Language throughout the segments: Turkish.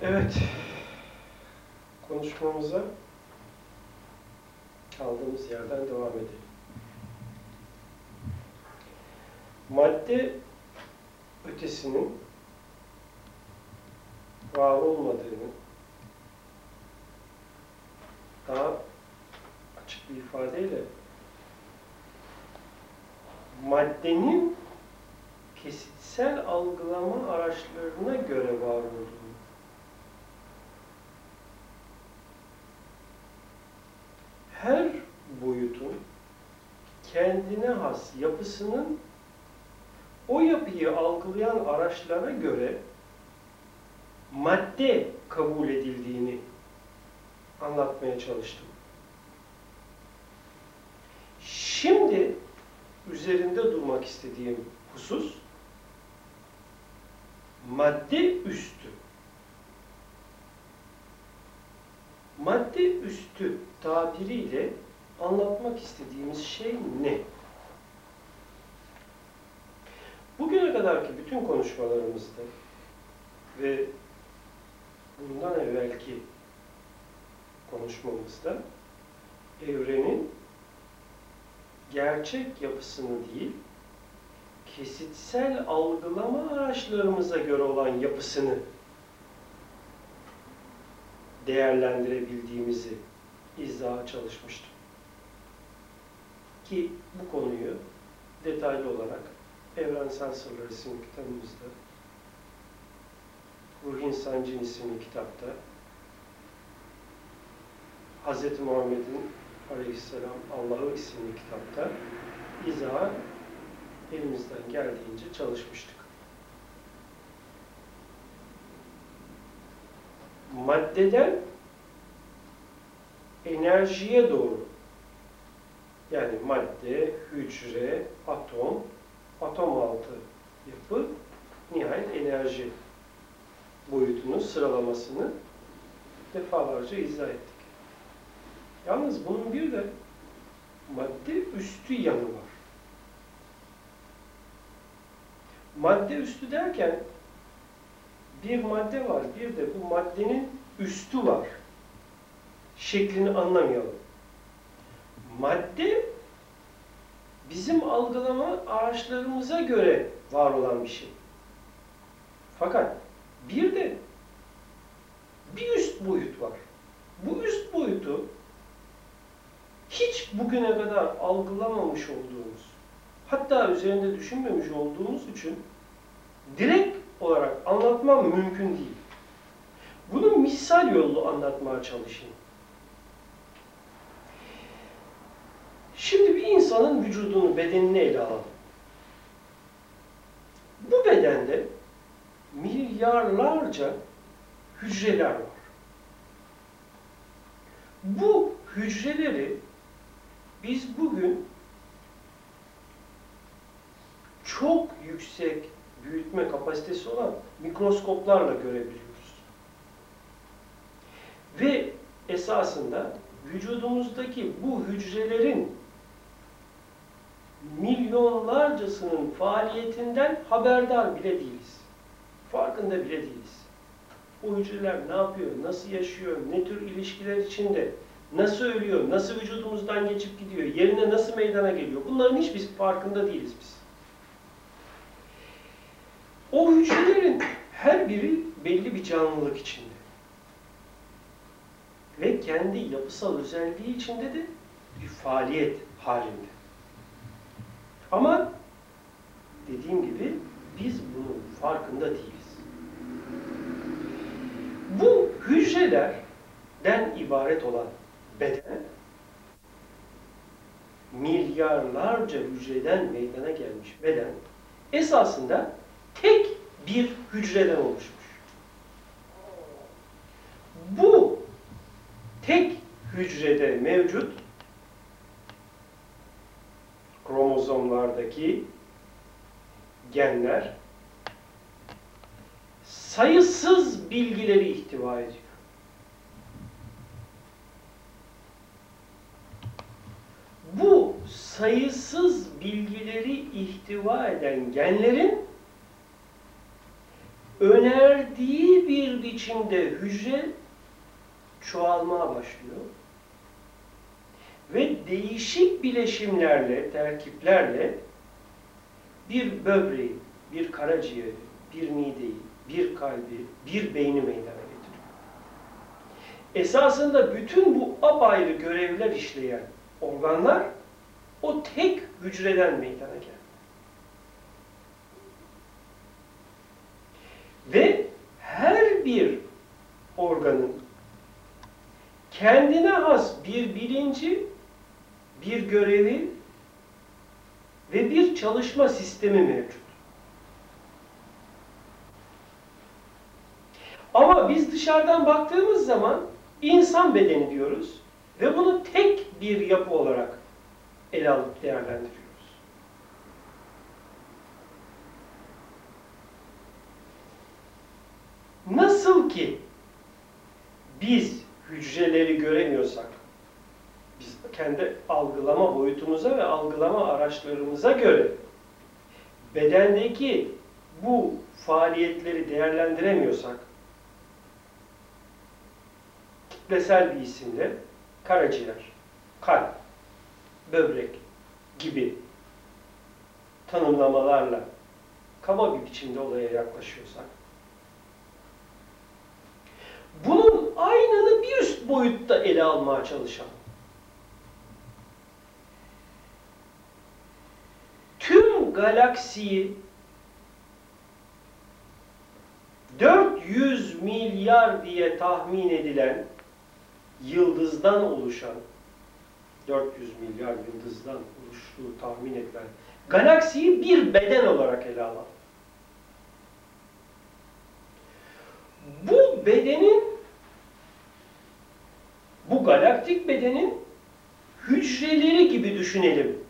Evet, konuşmamıza kaldığımız yerden devam edelim. Madde ötesinin var olmadığını daha açık bir ifadeyle maddenin kesitsel algılama araçlarına göre var olduğunu, her boyutun kendine has yapısının o yapıyı algılayan araçlara göre madde kabul edildiğini anlatmaya çalıştım. Şimdi üzerinde durmak istediğim husus madde üstü. Madde üstü tabiriyle anlatmak istediğimiz şey ne? Bugüne kadarki bütün konuşmalarımızda ve bundan evvelki konuşmamızda evrenin gerçek yapısını değil, kesitsel algılama araçlarımıza göre olan yapısını değerlendirebildiğimizi izaha çalışmıştım. Ki bu konuyu detaylı olarak Evrensel Sırlar isimli kitabımızda, Ruh İnsan Cin isimli kitapta, Hz. Muhammed'in Aleyhisselam Allah'ı isimli kitapta izaha elimizden geldiğince çalışmıştık. Maddeden enerjiye doğru, yani madde, hücre, atom, atom altı yapı, nihayet enerji boyutunun sıralamasını defalarca izah ettik. Yalnız bunun bir de madde üstü yanı var. Madde üstü derken bir madde var, bir de bu maddenin üstü var şeklini anlamayalım. Madde bizim algılama araçlarımıza göre var olan bir şey. Fakat bir de bir üst boyut var. Bu üst boyutu hiç bugüne kadar algılamamış olduğumuz, hatta üzerinde düşünmemiş olduğumuz için direkt olarak anlatmam mümkün değil. Bunu misal yollu anlatmaya çalışayım. Şimdi bir insanın vücudunu, bedenini ele alalım. Bu bedende milyarlarca hücreler var. Bu hücreleri biz bugün çok yüksek büyütme kapasitesi olan mikroskoplarla görebiliyoruz. Ve esasında vücudumuzdaki bu hücrelerin milyonlarcasının faaliyetinden haberdar bile değiliz. Farkında bile değiliz. O hücreler ne yapıyor, nasıl yaşıyor, ne tür ilişkiler içinde, nasıl ölüyor, nasıl vücudumuzdan geçip gidiyor, yerine nasıl meydana geliyor, bunların hiçbir farkında değiliz biz. O hücrelerin her biri belli bir canlılık içinde. Ve kendi yapısal özelliği içinde de bir faaliyet halinde. Ama dediğim gibi biz bunun farkında değiliz. Bu hücrelerden ibaret olan beden, milyarlarca hücreden meydana gelmiş beden, esasında tek bir hücreden oluşmuş. Bu tek hücrede mevcut kromozomlardaki genler sayısız bilgileri ihtiva ediyor. Bu sayısız bilgileri ihtiva eden genlerin önerdiği bir biçimde hücre çoğalmaya başlıyor. Ve değişik bileşimlerle, terkiplerle bir böbreği, bir karaciğeri, bir mideyi, bir kalbi, bir beyni meydana getiriyor. Esasında bütün bu apayrı görevler işleyen organlar o tek hücreden meydana geldi. Ve her bir organın kendine has bir bilinci, bir görevi ve bir çalışma sistemi mevcut. Ama biz dışarıdan baktığımız zaman insan bedeni diyoruz ve bunu tek bir yapı olarak ele alıp değerlendiriyoruz. Nasıl ki biz hücreleri göremiyorsak, biz kendi algılama boyutumuza ve algılama araçlarımıza göre bedendeki bu faaliyetleri değerlendiremiyorsak, kitlesel bir isimle karaciğer, kalp, böbrek gibi tanımlamalarla kaba bir biçimde olaya yaklaşıyorsak, bunun aynını bir üst boyutta ele almaya çalışalım. Tüm galaksiyi 400 milyar diye tahmin edilen yıldızdan oluşan, 400 milyar yıldızdan oluştuğu tahmin edilen galaksiyi bir beden olarak ele alalım. Bu bedenin, bu galaktik bedenin hücreleri gibi düşünelim.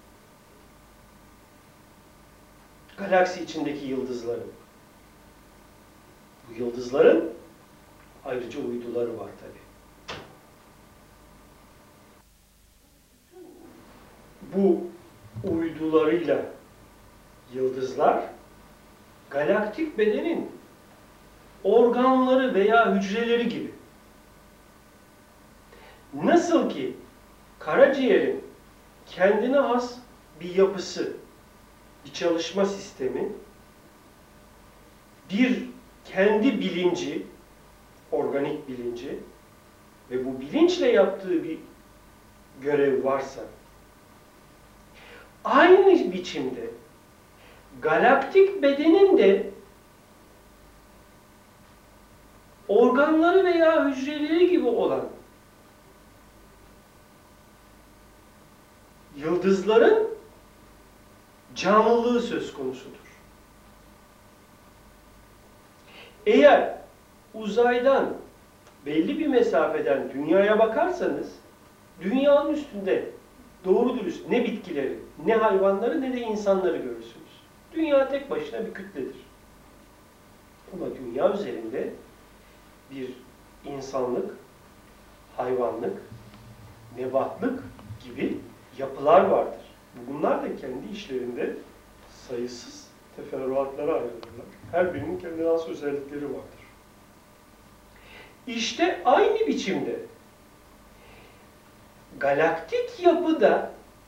Galaksi içindeki yıldızların. Bu yıldızların ayrıca uyduları var tabii. Bu uydularıyla yıldızlar galaktik bedenin organları veya hücreleri gibi. Nasıl ki karaciğerin kendine has bir yapısı, bir çalışma sistemi, bir kendi bilinci, organik bilinci ve bu bilinçle yaptığı bir görev varsa, aynı biçimde galaktik bedenin de organları veya hücreleri gibi olan yıldızların canlılığı söz konusudur. Eğer uzaydan belli bir mesafeden dünyaya bakarsanız, dünyanın üstünde doğru dürüst ne bitkileri, ne hayvanları, ne de insanları görürsünüz. Dünya tek başına bir kütledir. Ama dünya üzerinde bir insanlık, hayvanlık, nebatlık gibi yapılar vardır. Bunlar da kendi işlerinde sayısız teferruatlara ayrılırlar. Her birinin kendine has özellikleri vardır. İşte aynı biçimde galaktik yapıda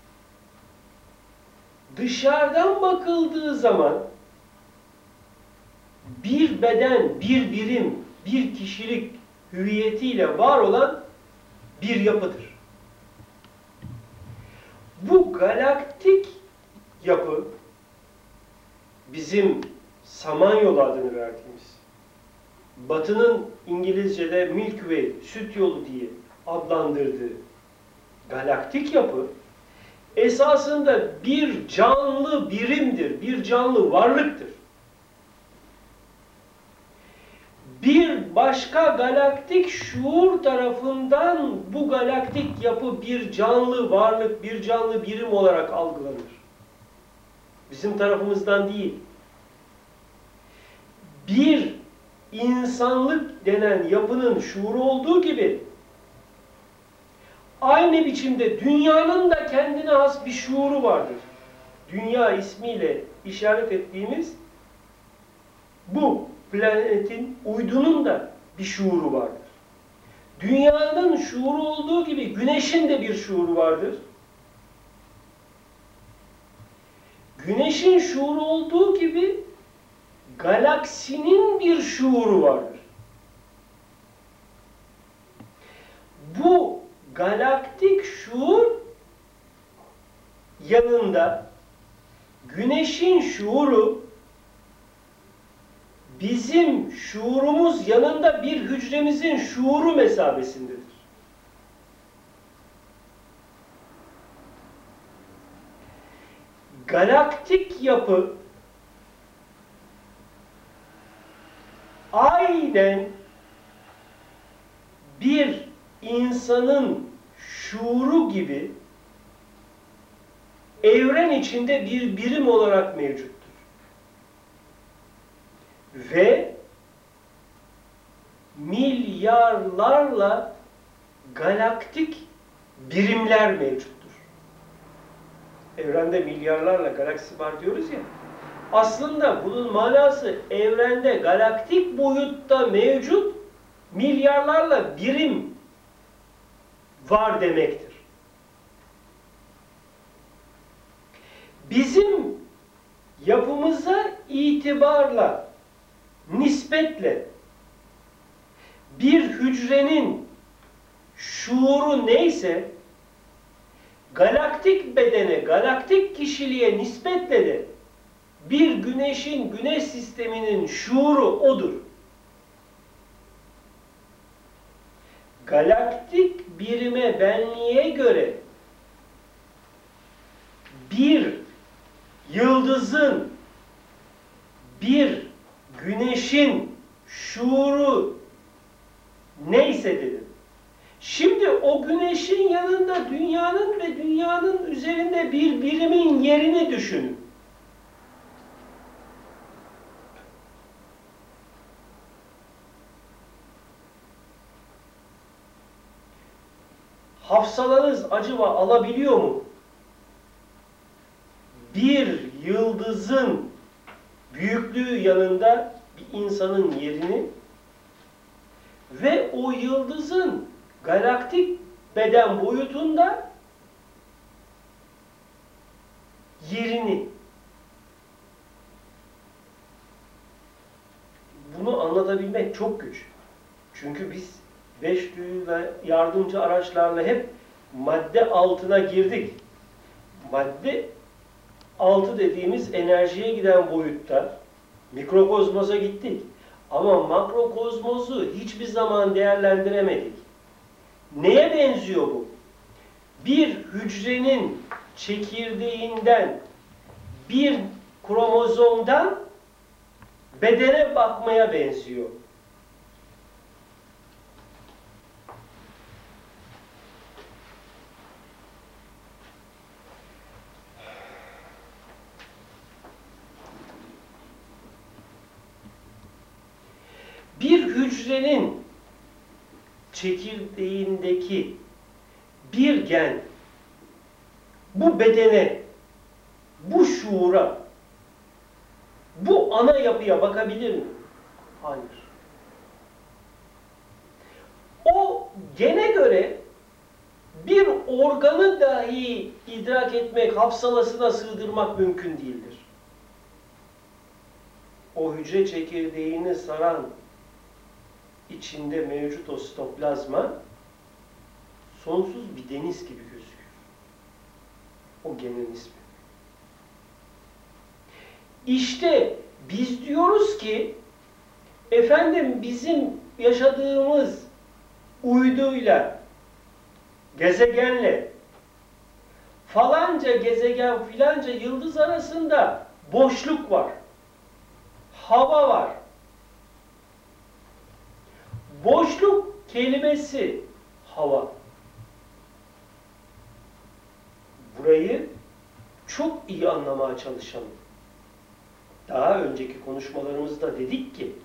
dışarıdan bakıldığı zaman bir beden, bir birim, bir kişilik hüviyetiyle var olan bir yapıdır. Bu galaktik yapı bizim Samanyolu adını verdiğimiz, Batı'nın İngilizce'de Milky Way, süt yolu diye adlandırdığı galaktik yapı esasında bir canlı birimdir, bir canlı varlıktır. Bir başka galaktik şuur tarafından bu galaktik yapı bir canlı varlık, bir canlı birim olarak algılanır. Bizim tarafımızdan değil. Bir insanlık denen yapının şuuru olduğu gibi aynı biçimde dünyanın da kendine has bir şuuru vardır. Dünya ismiyle işaret ettiğimiz Bu planetin, uydunun da bir şuuru vardır. Dünyanın şuuru olduğu gibi güneşin de bir şuuru vardır. Güneşin şuuru olduğu gibi galaksinin bir şuuru vardır. Bu galaktik şuur yanında güneşin şuuru bizim şuurumuz yanında bir hücremizin şuuru mesabesindedir. Galaktik yapı aynen bir insanın şuuru gibi evren içinde bir birim olarak mevcuttur. Ve milyarlarla galaktik birimler mevcuttur. Evrende milyarlarla galaksi var diyoruz ya. Aslında bunun manası evrende galaktik boyutta mevcut milyarlarla birim var demektir. Bizim yapımıza itibarla, nispetle bir hücrenin şuuru neyse, galaktik bedene, galaktik kişiliğe nispetle de bir güneşin, güneş sisteminin şuuru odur. Galaktik birime, benliğe göre bir yıldızın, bir güneşin şuuru neyse dedim. Şimdi o güneşin yanında dünyanın ve dünyanın üzerinde bir birimin yerini düşünün. Hafsalanız acaba alabiliyor mu? Bir yıldızın büyüklüğü yanında bir insanın yerini ve o yıldızın galaktik beden boyutunda yerini. Bunu anlatabilmek çok güç. Çünkü biz beş duyu ve yardımcı araçlarla hep madde altına girdik. Madde altı dediğimiz enerjiye giden boyutta mikrokozmosa gittik. Ama makrokozmosu hiçbir zaman değerlendiremedik. Neye benziyor bu? Bir hücrenin çekirdeğinden, bir kromozomdan bedene bakmaya benziyor. Bir hücrenin çekirdeğindeki bir gen bu bedene, bu şuura, bu ana yapıya bakabilir mi? Hayır. O gene göre bir organı dahi idrak etmek, hafsalasına sığdırmak mümkün değildir. O hücre çekirdeğini saran içinde mevcut o sitoplazma sonsuz bir deniz gibi gözüküyor. O genin ismi. İşte biz diyoruz ki efendim bizim yaşadığımız uyduyla, gezegenle falanca gezegen filanca yıldız arasında boşluk var. Hava var. Boşluk kelimesi hava. Burayı çok iyi anlamaya çalışalım. Daha önceki konuşmalarımızda dedik ki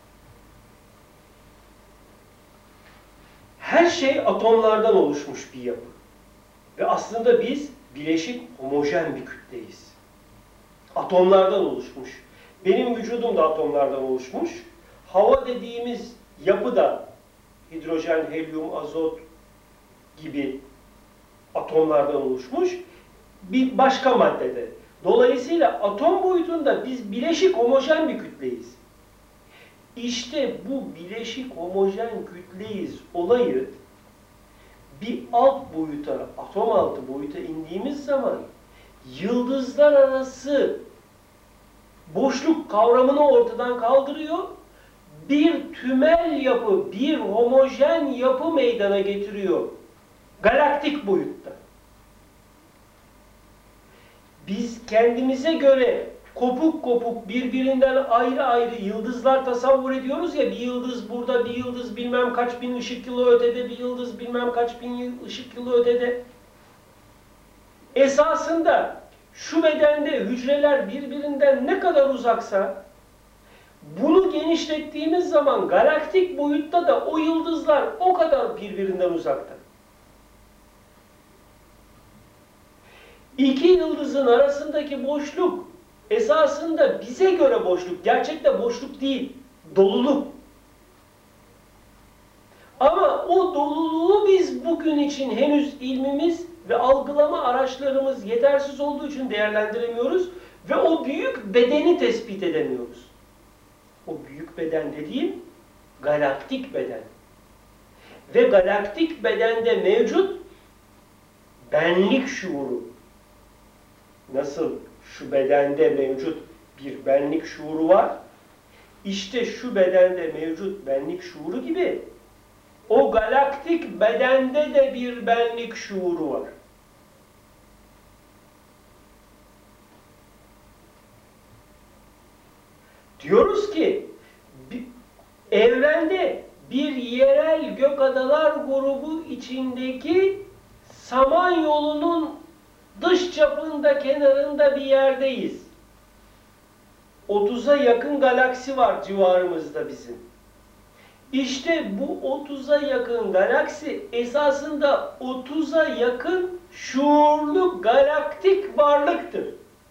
her şey atomlardan oluşmuş bir yapı. Ve aslında biz bileşik homojen bir kütleyiz. Atomlardan oluşmuş. Benim vücudum da atomlardan oluşmuş. Hava dediğimiz yapı da hidrojen, helyum, azot gibi atomlardan oluşmuş. Bir başka maddede. Dolayısıyla atom boyutunda biz bileşik homojen bir kütleyiz. İşte bu bileşik homojen kütleyiz olayı bir alt boyuta, atom altı boyuta indiğimiz zaman yıldızlar arası boşluk kavramını ortadan kaldırıyor. Bir tümel yapı, bir homojen yapı meydana getiriyor. Galaktik boyutta. Biz kendimize göre kopuk kopuk birbirinden ayrı ayrı yıldızlar tasavvur ediyoruz ya, bir yıldız burada, bir yıldız bilmem kaç bin ışık yılı ötede, bir yıldız bilmem kaç bin ışık yılı ötede. Esasında şu bedende hücreler birbirinden ne kadar uzaksa, bunu genişlettiğimiz zaman galaktik boyutta da o yıldızlar o kadar birbirinden uzakta. İki yıldızın arasındaki boşluk esasında bize göre boşluk, gerçekte boşluk değil, doluluk. Ama o doluluğu biz bugün için henüz ilmimiz ve algılama araçlarımız yetersiz olduğu için değerlendiremiyoruz ve o büyük bedeni tespit edemiyoruz. O büyük beden dediğim galaktik beden. Ve galaktik bedende mevcut benlik şuuru. Nasıl şu bedende mevcut bir benlik şuuru var, İşte şu bedende mevcut benlik şuuru gibi o galaktik bedende de bir benlik şuuru var. Diyoruz ki evrende bir yerel gökadalar grubu içindeki Samanyolu'nun dış çapında, kenarında bir yerdeyiz. 30'a yakın galaksi var civarımızda bizim. İşte bu 30'a yakın galaksi esasında 30'a yakın şuurlu galaktik varlıktır.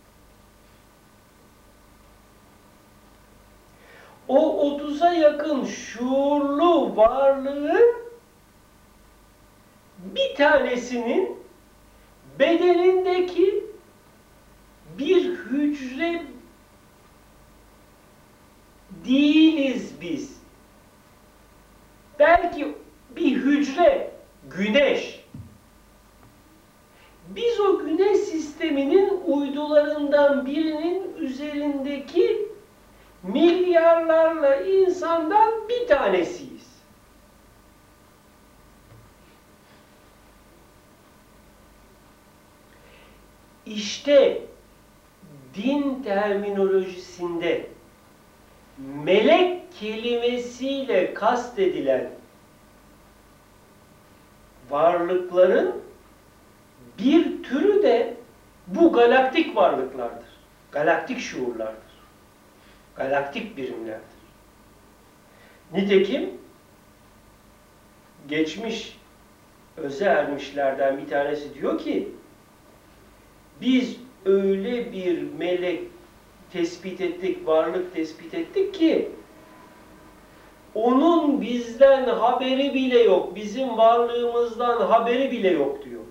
O 30'a yakın şuurlu varlığın bir tanesinin bedenindeki bir hücre değiliz biz. Belki bir hücre, güneş. Biz o güneş sisteminin uydularından birinin üzerindeki milyarlarla insandan bir tanesiyiz. İşte din terminolojisinde melek kelimesiyle kastedilen varlıkların bir türü de bu galaktik varlıklardır. Galaktik şuurlardır. Galaktik birimlerdir. Nitekim geçmiş öze ermişlerden bir tanesi diyor ki biz öyle bir melek tespit ettik, varlık tespit ettik ki onun bizden haberi bile yok, bizim varlığımızdan haberi bile yok diyor.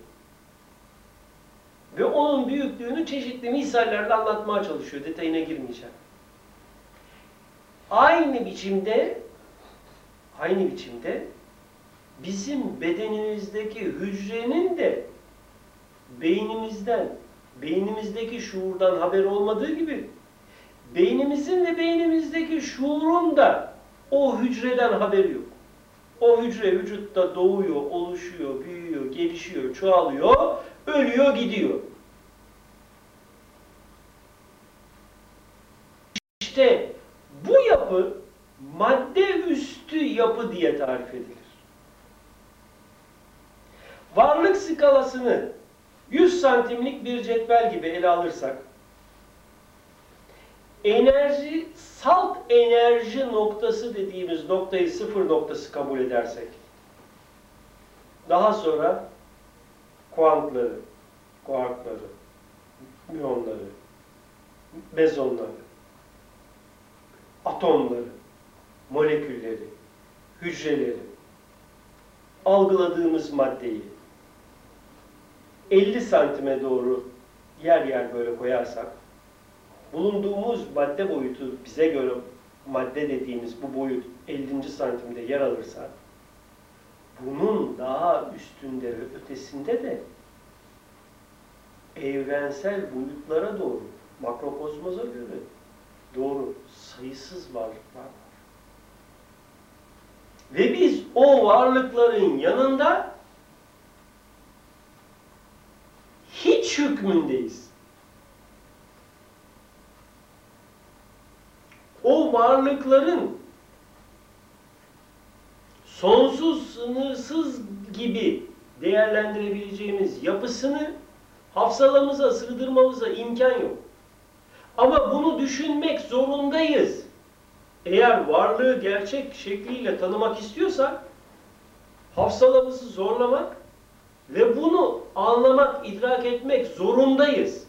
Ve onun büyüklüğünü çeşitli misallerle anlatmaya çalışıyor, detayına girmeyeceğim. Aynı biçimde bizim bedenimizdeki hücrenin de beynimizdeki şuurdan haberi olmadığı gibi beynimizin ve beynimizdeki şuurun da o hücreden haberi yok. O hücre vücutta doğuyor, oluşuyor, büyüyor, gelişiyor, çoğalıyor, ölüyor, gidiyor. İşte bu yapı madde üstü yapı diye tarif edilir. Varlık skalasını 100 santimlik bir cetvel gibi ele alırsak, salt enerji noktası dediğimiz noktayı sıfır noktası kabul edersek, daha sonra kuantları, kuarkları, müyonları, mezonları, atomları, molekülleri, hücreleri, algıladığımız maddeyi 50 santime doğru yer yer böyle koyarsak, bulunduğumuz madde boyutu bize göre madde dediğimiz bu boyut 50. santimde yer alırsa, bunun daha üstünde ve ötesinde de evrensel boyutlara doğru, makrokozmoza göre doğru sayısız varlıklar var. Ve biz o varlıkların yanında hiç hükmündeyiz. O varlıkların sonsuz, sınırsız gibi değerlendirebileceğimiz yapısını hafsalamıza sığdırmamıza imkan yok. Ama bunu düşünmek zorundayız. Eğer varlığı gerçek şekliyle tanımak istiyorsak, hafsalamızı zorlamak ve bunu anlamak, idrak etmek zorundayız.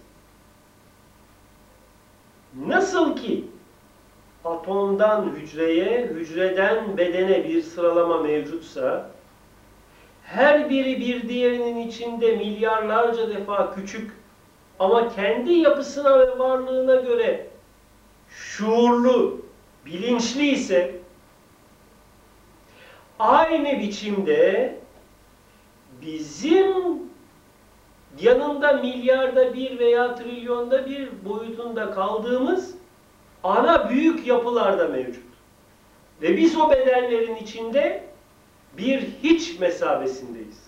Nasıl ki atomdan hücreye, hücreden bedene bir sıralama mevcutsa, her biri bir diğerinin içinde milyarlarca defa küçük ama kendi yapısına ve varlığına göre şuurlu, bilinçli ise, aynı biçimde bizim yanında milyarda bir veya trilyonda bir boyutunda kaldığımız ana büyük yapılar da mevcut. Ve biz o bedenlerin içinde bir hiç mesabesindeyiz.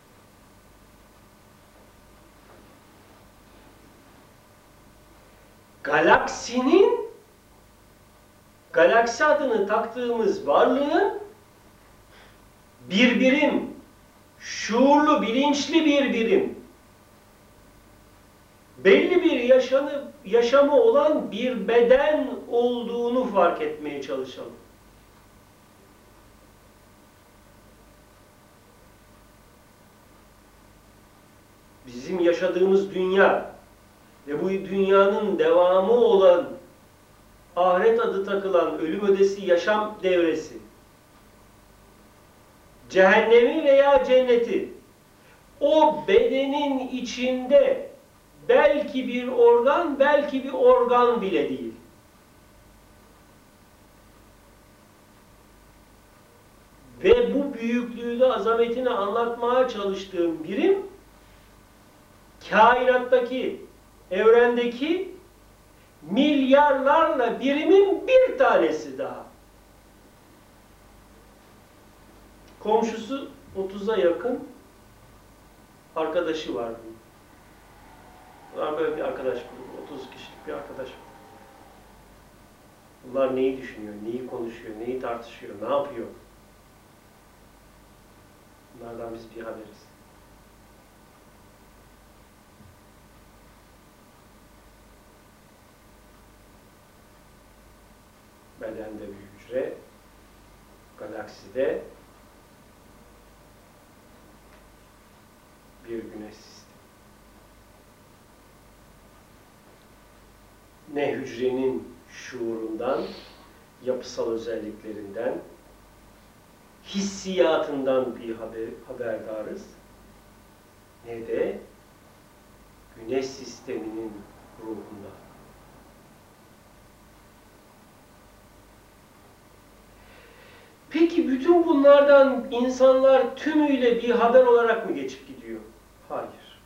Galaksi adını taktığımız varlığın bir birim, şuurlu, bilinçli bir birim, belli bir yaşamı olan bir beden olduğunu fark etmeye çalışalım. Bizim yaşadığımız dünya ve bu dünyanın devamı olan ahiret adı takılan ölüm ötesi yaşam devresi, cehennemi veya cenneti o bedenin içinde belki bir organ, belki bir organ bile değil. Ve bu büyüklüğü de azametini anlatmaya çalıştığım birim, kainattaki, evrendeki milyarlarla birimin bir tanesi daha. Komşusu 30'a yakın arkadaşı var. Bunlar böyle bir arkadaş grubu, 30 kişilik bir arkadaş grubu. Bunlar neyi düşünüyor, neyi konuşuyor, neyi tartışıyor, ne yapıyor? Bunlardan biz bir haberiz. Bedende bir hücre, galakside bir güneş sistemi. Ne hücrenin şuurundan, yapısal özelliklerinden, hissiyatından bir haberdarız, ne de güneş sisteminin ruhundan. Peki bütün bunlardan insanlar tümüyle bir haber olarak mı geçip gidiyor? Hayır.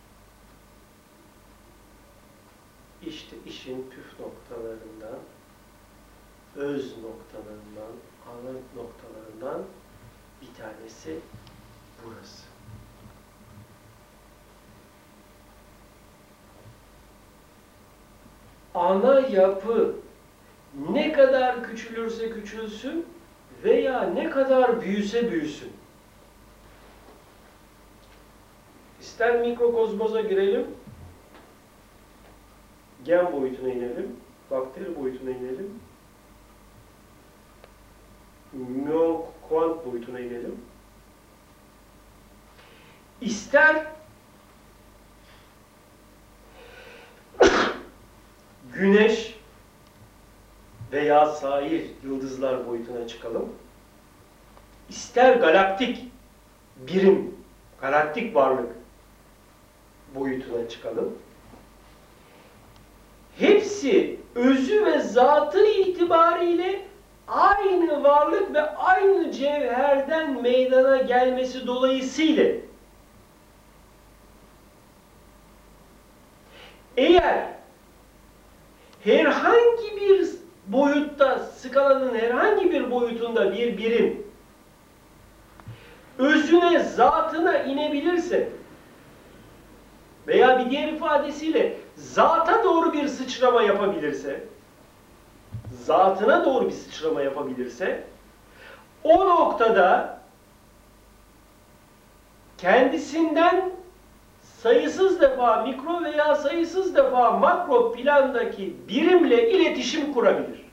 İşte işin püf noktalarından, öz noktalarından, ana noktalarından bir tanesi burası. Ana yapı ne kadar küçülürse küçülsün veya ne kadar büyüse büyüsün, ister mikrokozmoza girelim, gen boyutuna inelim, bakteri boyutuna inelim, kuant boyutuna inelim, İster güneş veya sair yıldızlar boyutuna çıkalım, ister galaktik birim, galaktik varlık boyutuna çıkalım, hepsi özü ve zatı itibariyle aynı varlık ve aynı cevherden meydana gelmesi dolayısıyla eğer herhangi bir boyutta, skalanın herhangi bir boyutunda bir birim özüne, zatına inebilirse veya bir diğer ifadesiyle zata doğru bir sıçrama yapabilirse, zatına doğru bir sıçrama yapabilirse, o noktada kendisinden sayısız defa mikro veya sayısız defa makro plandaki birimle iletişim kurabilir.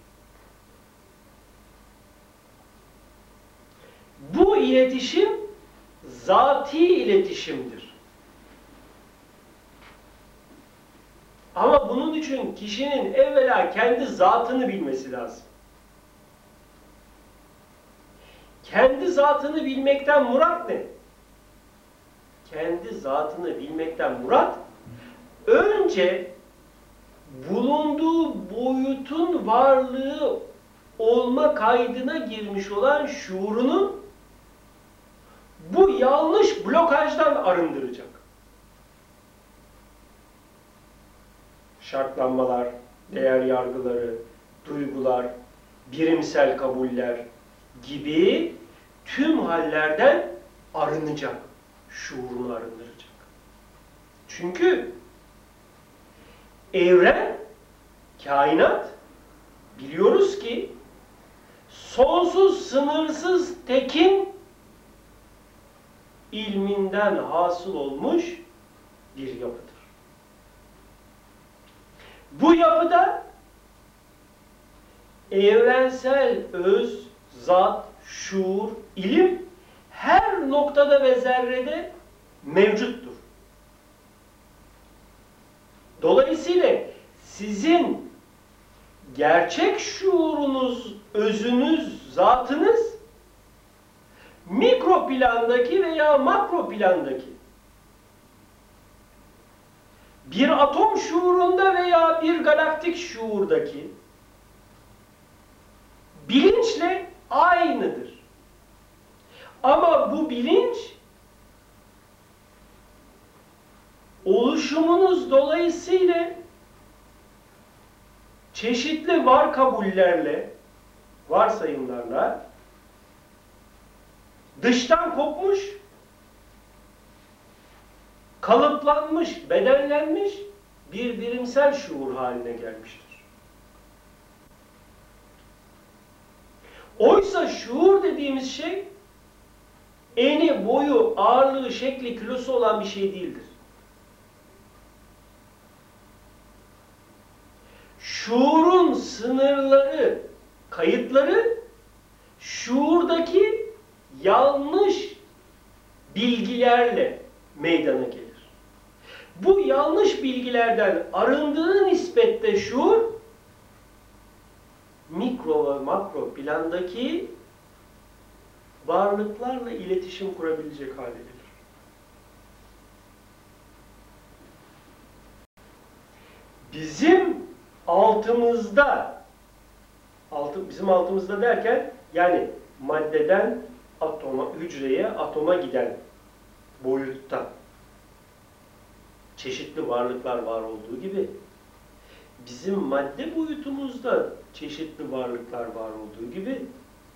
Bu iletişim zati iletişimdir. Ama bunun için kişinin evvela kendi zatını bilmesi lazım. Kendi zatını bilmekten murat ne? Kendi zatını bilmekten murat, önce bulunduğu boyutun varlığı olma kaydına girmiş olan şuurunu bu yanlış blokajdan arındıracak. Şartlanmalar, değer yargıları, duygular, birimsel kabuller gibi tüm hallerden arınacak. Şuurunu arındıracak. Çünkü evren, kainat biliyoruz ki sonsuz, sınırsız, tekin ilminden hasıl olmuş bir yapıdır. Bu yapıda evrensel öz, zat, şuur, ilim her noktada ve zerrede mevcuttur. Dolayısıyla sizin gerçek şuurunuz, özünüz, zatınız mikro plandaki veya makro plandaki bir atom şuurunda veya bir galaktik şuurdaki bilinçle aynıdır. Ama bu bilinç oluşumunuz dolayısıyla çeşitli var kabullerle, varsayımlarla dıştan kopmuş, kalıplanmış, bedenlenmiş bir birimsel şuur haline gelmiştir. Oysa şuur dediğimiz şey eni, boyu, ağırlığı, şekli, kilosu olan bir şey değildir. Şuurun sınırları, kayıtları şuurdaki yanlış bilgilerle meydana gelir. Bu yanlış bilgilerden arındığı nispette şuur mikro ve makro plandaki varlıklarla iletişim kurabilecek hale gelir. Bizim altımızda, bizim altımızda derken yani maddeden atoma, hücreye, atoma giden boyutta çeşitli varlıklar var olduğu gibi bizim madde boyutumuzda çeşitli varlıklar var olduğu gibi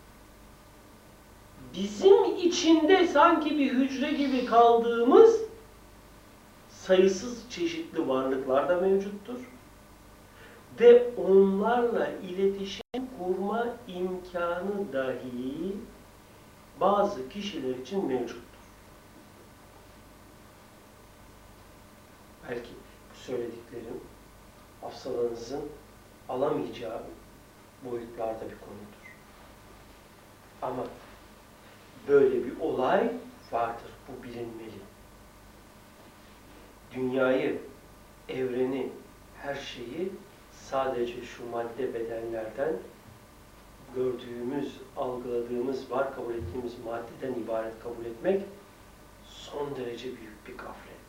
bizim içinde sanki bir hücre gibi kaldığımız sayısız çeşitli varlıklar da mevcuttur. Ve onlarla iletişim kurma imkanı dahi bazı kişiler için mevcuttur. Belki bu söylediklerim hafsalanızın alamayacağı boyutlarda bir konudur. Ama böyle bir olay vardır. Bu bilinmeli. Dünyayı, evreni, her şeyi sadece şu madde bedenlerden gördüğümüz, algıladığımız, var kabul ettiğimiz maddeden ibaret kabul etmek son derece büyük bir gaflettir.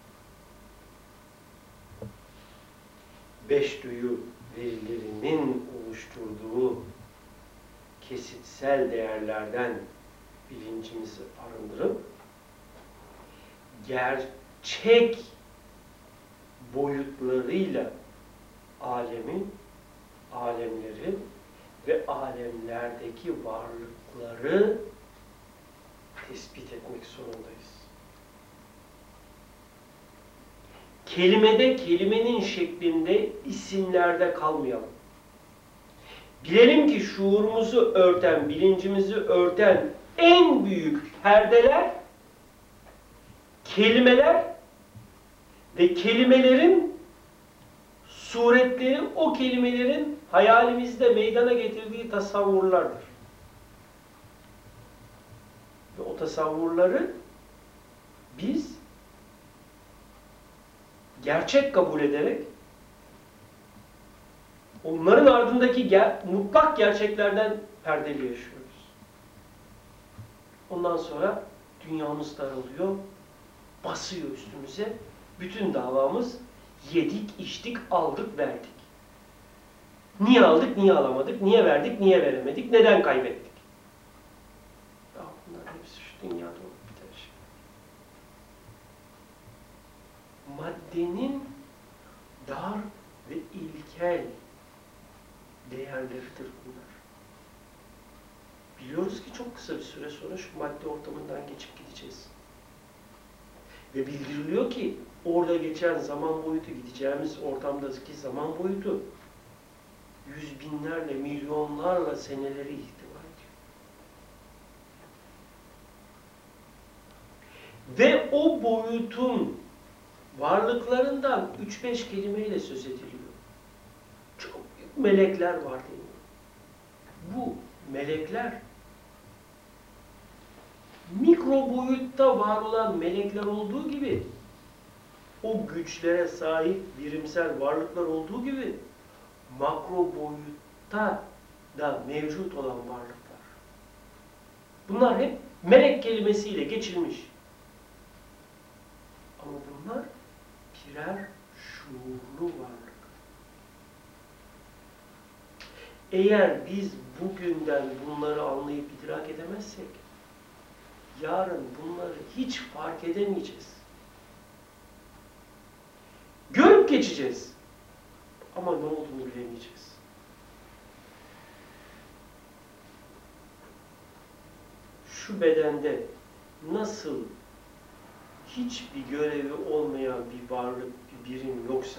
Beş duyu verilerinin oluşturduğu kesitsel değerlerden bilincimizi arındırıp gerçek boyutlarıyla alemi, alemleri ve alemlerdeki varlıkları tespit etmek zorundayız. Kelimede, kelimenin şeklinde, isimlerde kalmayalım. Bilelim ki şuurumuzu örten, bilincimizi örten en büyük perdeler, kelimeler ve kelimelerin suretleri, o kelimelerin hayalimizde meydana getirdiği tasavvurlardır. Ve o tasavvurları biz gerçek kabul ederek onların ardındaki mutlak gerçeklerden perdeli yaşıyoruz. Ondan sonra dünyamız daralıyor, basıyor üstümüze. Bütün davamız yedik, içtik, aldık, verdik. Niye aldık, niye alamadık, niye verdik, niye veremedik, neden kaybettik? Ya bunlar hepsi şu dünyada olup biten şey. Maddenin dar ve ilkel değerleridir bunlar. Biliyoruz ki çok kısa bir süre sonra şu madde ortamından geçip gideceğiz. Ve bildiriliyor ki orada geçen zaman boyutu, gideceğimiz ortamdaki zaman boyutu yüz binlerle, milyonlarla seneleri ihtiva ediyor. Ve o boyutun varlıklarından 3-5 kelimeyle söz ediliyor. Çok büyük melekler var deniyor. Bu melekler mikro boyutta var olan melekler olduğu gibi, o güçlere sahip birimsel varlıklar olduğu gibi makro boyutta da mevcut olan varlıklar. Bunlar hep melek kelimesiyle geçilmiş. Ama bunlar birer şuurlu varlık. Eğer biz bugünden bunları anlayıp idrak edemezsek, yarın bunları hiç fark edemeyeceğiz. Görüp geçeceğiz. Ama ne olduğunu bilemeyeceğiz. Şu bedende nasıl hiçbir görevi olmayan bir varlık, bir birim yoksa,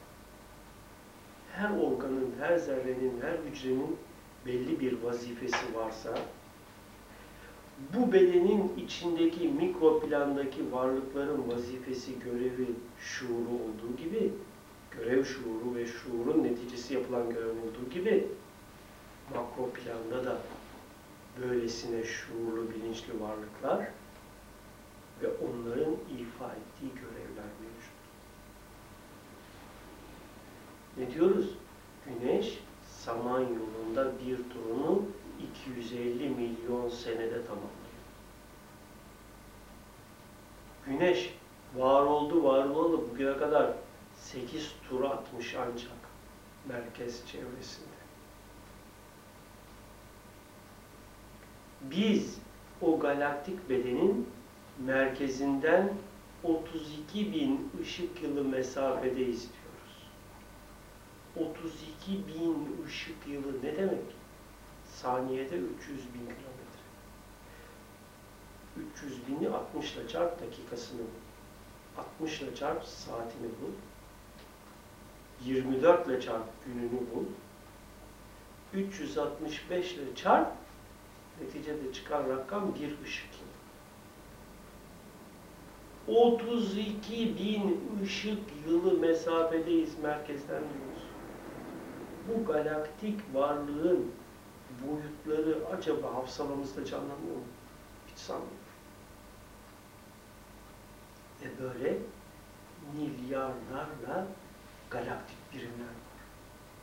her organın, her zerrenin, her hücrenin belli bir vazifesi varsa, bu bedenin içindeki mikro plandaki varlıkların vazifesi, görevi, şuuru olduğu gibi, görev şuuru ve şuurun neticesi yapılan görev olduğu gibi, makro planda da böylesine şuurlu, bilinçli varlıklar ve onların ifa ettiği görevler mevcut. Ne diyoruz? Güneş, Samanyolu'nda bir turunu 250 milyon senede tamamlıyor. Güneş var oldu, var olalı bugüne kadar 8 tur atmış ancak merkez çevresinde. Biz o galaktik bedenin merkezinden 32.000 ışık yılı mesafedeyiz diyoruz. 32.000 ışık yılı ne demek? Saniyede 300.000 kilometre. 300.000'i 60 ile çarp, dakikasını bul. 60 ile çarp, saatini bul. 24 ile çarp, gününü bul. 365 ile çarp, neticede çıkan rakam bir ışık yılı. 32.000 ışık yılı mesafedeyiz merkezden diyoruz. Bu galaktik varlığın boyutları acaba hafsalamızda canlanıyor mu? Hiç sanmıyorum. Ve böyle milyarlarla galaktik birimler var.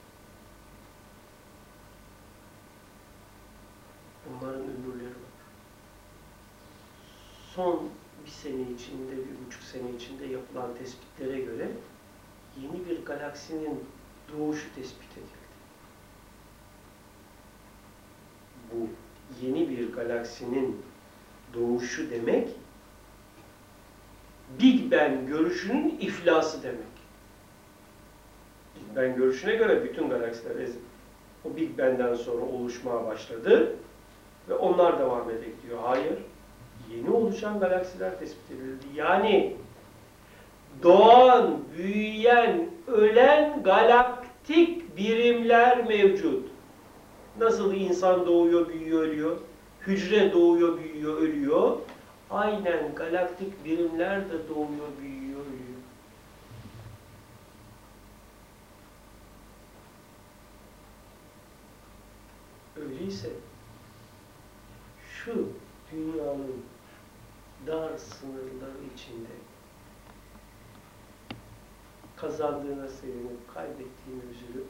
son bir sene içinde, 1,5 sene içinde yapılan tespitlere göre yeni bir galaksinin doğuşu tespit edildi. Bu yeni bir galaksinin doğuşu demek, Big Bang görüşünün iflası demek. Big Bang görüşüne göre bütün galaksiler o Big Bang'den sonra oluşmaya başladı ve onlar devam edecek diyor. Hayır, yeni oluşan galaksiler tespit edildi. Yani doğan, büyüyen, ölen galaktik birimler mevcut. Nasıl insan doğuyor, büyüyor, ölüyor, hücre doğuyor, büyüyor, ölüyor. Aynen galaktik birimler de doğuyor, büyüyor, ölüyor. Öyleyse şu dünyanın dar sınırları içinde kazandığına sevinip, kaybettiğine üzülüp,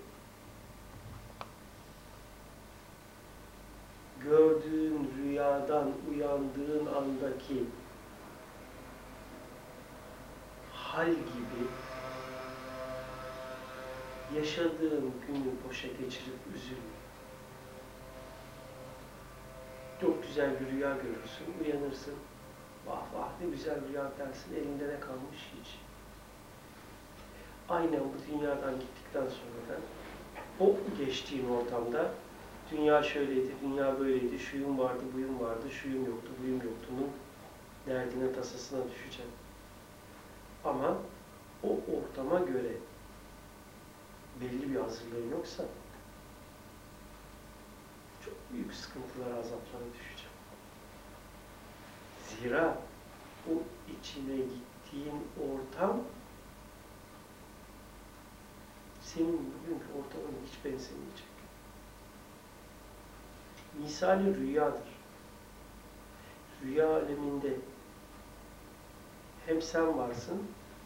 gördüğün rüyadan uyandığın andaki hal gibi yaşadığın günü boşa geçirip üzülme. Çok güzel bir rüya görürsün, uyanırsın. Vah vah ne güzel rüya dersin, elinde ne kalmış hiç. Aynen bu dünyadan gittikten sonra da o geçtiğin ortamda dünya şöyleydi, dünya böyleydi, şuyum vardı, buyum vardı, şuyum yoktu, buyum yoktu'nun derdine, tasasına düşeceğim. Ama o ortama göre belli bir hazırlığın yoksa çok büyük sıkıntılara, azaplara düşeceğim. Zira o içine gittiğin ortam senin bugünkü ortamına hiç benzemeyecek. Misali rüyadır. Rüya aleminde hem sen varsın,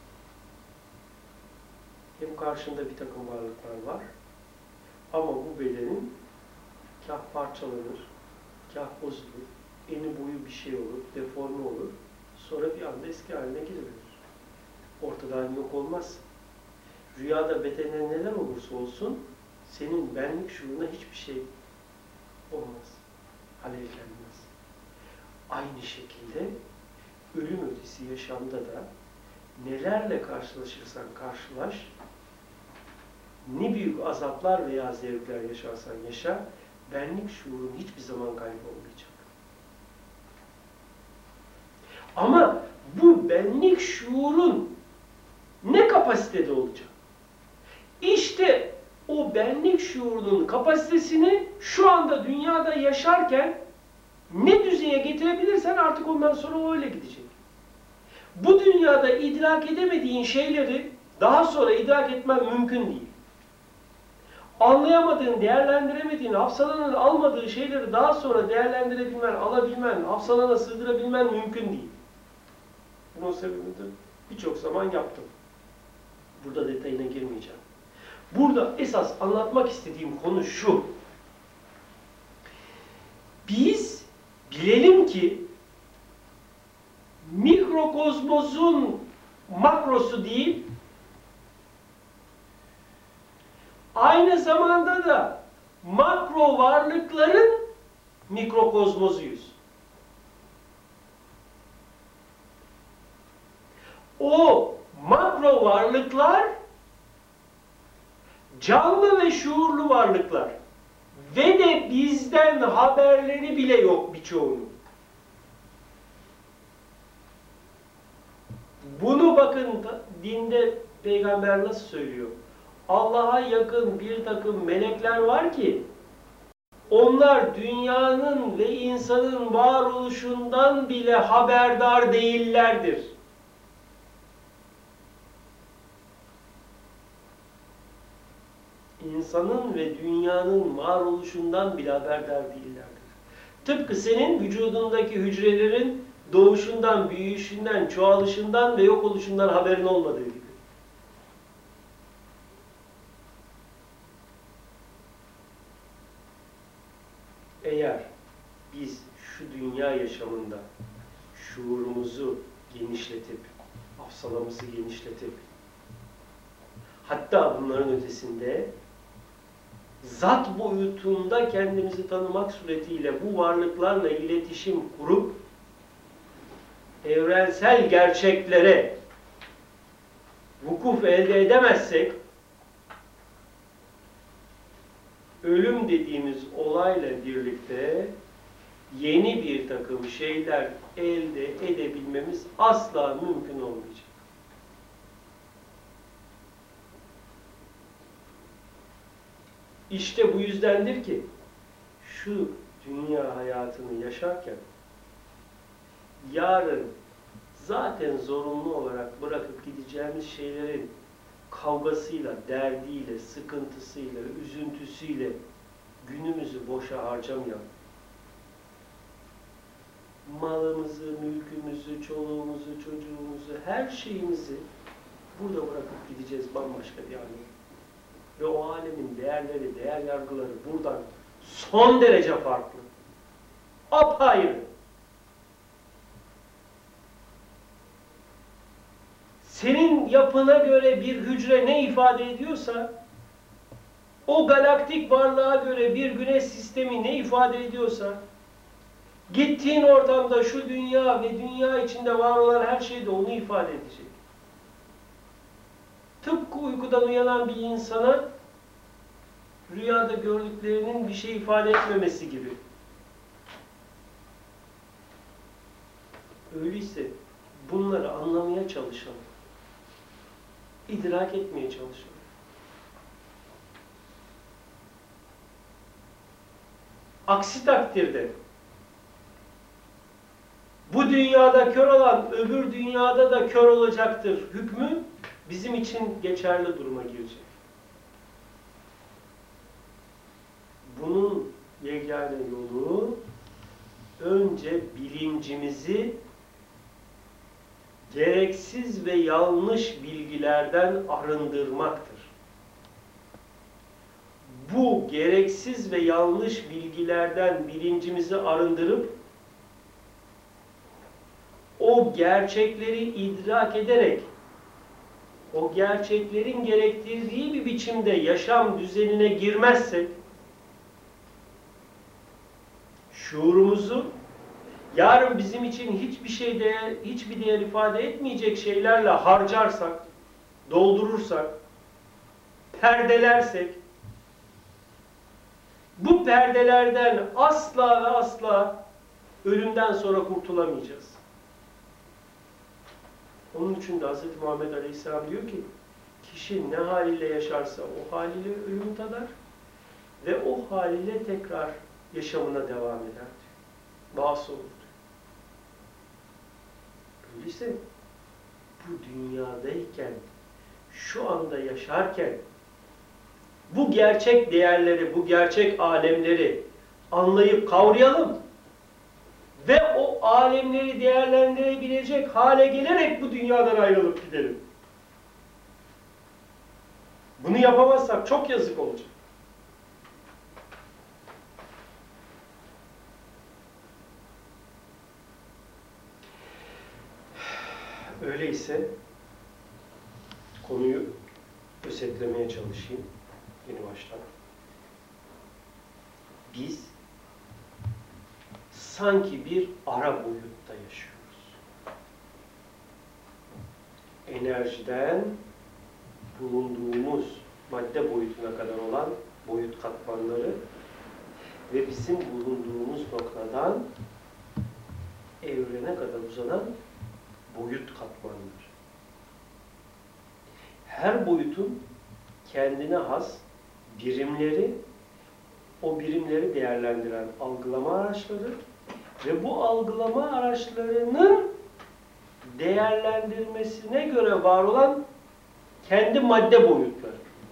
hem karşında bir takım varlıklar var. Ama bu bedenin kah parçalanır, kah bozulur, eni boyu bir şey olur, deforme olur. Sonra bir anda eski haline geliverir. Ortadan yok olmaz. Rüyada bedene neler olursa olsun, senin benlik şuuruna hiçbir şey olmaz. Alevlenmez. Aynı şekilde ölüm ötesi yaşamda da nelerle karşılaşırsan karşılaş, ne büyük azaplar veya zevkler yaşarsan yaşa, benlik şuurun hiçbir zaman kaybolmayacak. Ama bu benlik şuurun ne kapasitede olacak? İşte o benlik şuurunun kapasitesini şu anda dünyada yaşarken ne düzeye getirebilirsen artık ondan sonra o öyle gidecek. Bu dünyada idrak edemediğin şeyleri daha sonra idrak etmen mümkün değil. Anlayamadığın, değerlendiremediğin, hafızanın almadığı şeyleri daha sonra değerlendirebilmen, alabilmen, hafızana sığdırabilmen mümkün değil. Bunun sebebini de birçok zaman yaptım. Burada detayına girmeyeceğim. Burada esas anlatmak istediğim konu şu. Biz bilelim ki mikrokozmosun makrosu değil, aynı zamanda da makro varlıkların mikrokozmozuyuz. O makro varlıklar canlı ve şuurlu varlıklar ve de bizden haberleri bile yok birçoğunun. Bunu bakın dinde peygamber nasıl söylüyor? Allah'a yakın bir takım melekler var ki onlar dünyanın ve insanın varoluşundan bile haberdar değillerdir. İnsanın ve dünyanın varoluşundan bile haberdar değillerdir. Tıpkı senin vücudundaki hücrelerin doğuşundan, büyüyüşünden, çoğalışından ve yok oluşundan haberin olmadığı gibi. Eğer biz şu dünya yaşamında şuurumuzu genişletip, hafsalamızı genişletip, hatta bunların ötesinde zat boyutunda kendimizi tanımak suretiyle bu varlıklarla iletişim kurup evrensel gerçeklere vukuf elde edemezsek, ölüm dediğimiz olayla birlikte yeni bir takım şeyler elde edebilmemiz asla mümkün olmayacak. İşte bu yüzdendir ki şu dünya hayatını yaşarken yarın zaten zorunlu olarak bırakıp gideceğimiz şeylerin kavgasıyla, derdiyle, sıkıntısıyla, üzüntüsüyle günümüzü boşa harcamayalım. Malımızı, mülkümüzü, çoluğumuzu, çocuğumuzu, her şeyimizi burada bırakıp gideceğiz bambaşka bir aleme. Ve o alemin değerleri, değer yargıları buradan son derece farklı. Apayrı. Senin yapına göre bir hücre ne ifade ediyorsa, o galaktik varlığa göre bir güneş sistemi ne ifade ediyorsa, gittiğin ortamda şu dünya ve dünya içinde var olan her şey de onu ifade edecek. Tıpkı uykudan uyanan bir insana rüyada gördüklerinin bir şey ifade etmemesi gibi. Öyleyse bunları anlamaya çalışalım. İdrak etmeye çalışalım. Aksi takdirde bu dünyada kör olan öbür dünyada da kör olacaktır hükmü bizim için geçerli duruma girecek. Bunun yegane yolu önce bilincimizi gereksiz ve yanlış bilgilerden arındırmaktır. Bu gereksiz ve yanlış bilgilerden bilincimizi arındırıp o gerçekleri idrak ederek o gerçeklerin gerektirdiği bir biçimde yaşam düzenine girmezsek, şuurumuzu yarın bizim için hiçbir değer ifade etmeyecek şeylerle harcarsak, doldurursak, perdelersek, bu perdelerden asla ve asla ölümden sonra kurtulamayacağız. Onun için de Hz. Muhammed Aleyhisselam diyor ki, kişi ne haliyle yaşarsa o haliyle ölümü tadar ve o haliyle tekrar yaşamına devam eder diyor. Bağısı olur diyor. Öyleyse bu dünyadayken, şu anda yaşarken bu gerçek değerleri, bu gerçek alemleri anlayıp kavrayalım ve o alemleri değerlendirebilecek hale gelerek bu dünyadan ayrılıp gidelim. Bunu yapamazsak çok yazık olacak. Öyleyse konuyu özetlemeye çalışayım yeni baştan. Biz sanki bir ara boyutta yaşıyoruz. Enerjiden bulunduğumuz madde boyutuna kadar olan boyut katmanları ve bizim bulunduğumuz noktadan evrene kadar uzanan boyut katmanları. Her boyutun kendine has birimleri, o birimleri değerlendiren algılama araçları ve bu algılama araçlarının değerlendirmesine göre var olan kendi madde boyutları.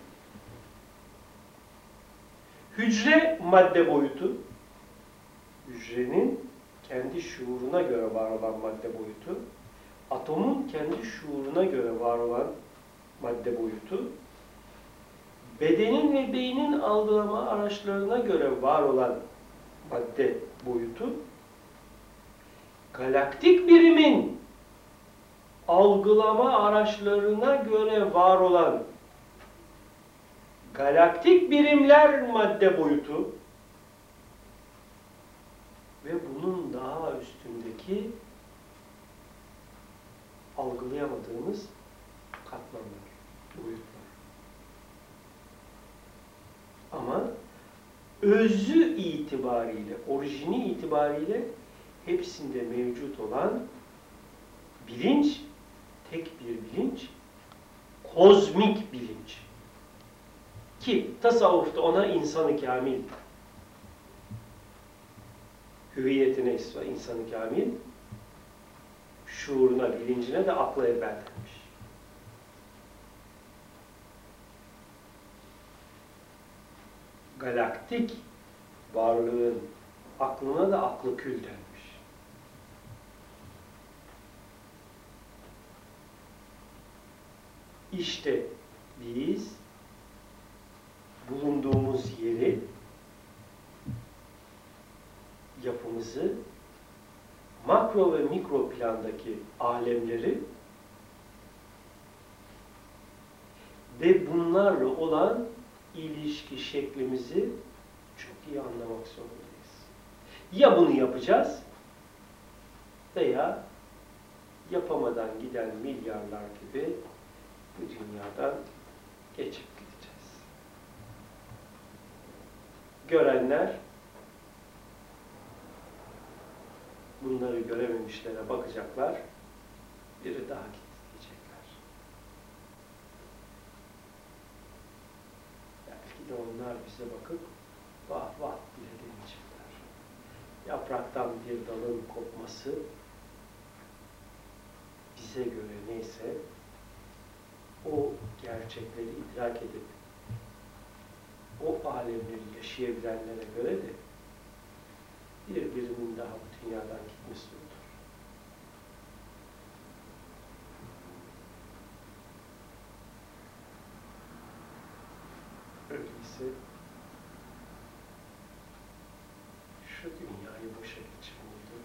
Hücre madde boyutu, hücrenin kendi şuuruna göre var olan madde boyutu, atomun kendi şuuruna göre var olan madde boyutu, bedenin ve beynin algılama araçlarına göre var olan madde boyutu, galaktik birimin algılama araçlarına göre var olan galaktik birimler madde boyutu ve bunun daha üstündeki algılayamadığımız katmanlar, boyutlar. Ama özü itibariyle, orijini itibariyle hepsinde mevcut olan bilinç, tek bir bilinç, kozmik bilinç. Ki tasavvufta ona insan-ı kamil, hüviyetine insan-ı kamil, şuuruna, bilincine de akla evvel denmiş. Galaktik varlığın aklına da aklı kül denmiş. İşte biz bulunduğumuz yeri, yapımızı, makro ve mikro plandaki alemleri ve bunlarla olan ilişki şeklimizi çok iyi anlamak zorundayız. Ya bunu yapacağız veya yapamadan giden milyarlar gibi bu dünyadan geçip gideceğiz. Görenler bunları görememişlere bakacaklar, biri daha gitti diyecekler. Belki de onlar bize bakıp vah vah bile demeyecekler. Yapraktan bir dalın kopması bize göre neyse o gerçekleri idrak edip o alemleri yaşayabilenlere göre de birinin daha bu dünyadan gitmesi olur. Öyleyse şu dünyayı boşa geçirmeyelim.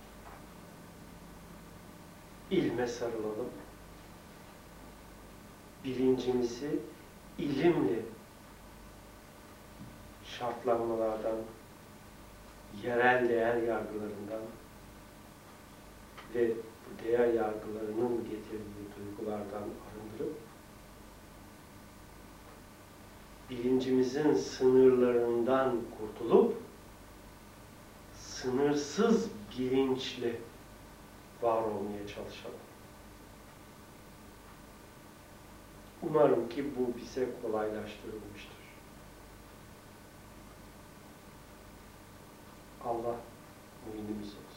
İlme sarılalım. Bilincimizi ilimle şartlanmalardan, yerel değer yargılarından ve bu değer yargılarının getirdiği duygulardan arındırıp bilincimizin sınırlarından kurtulup sınırsız bilinçle var olmaya çalışalım. Umarım ki bu bize kolaylaştırılmıştır. Allah muhinimiz olsun.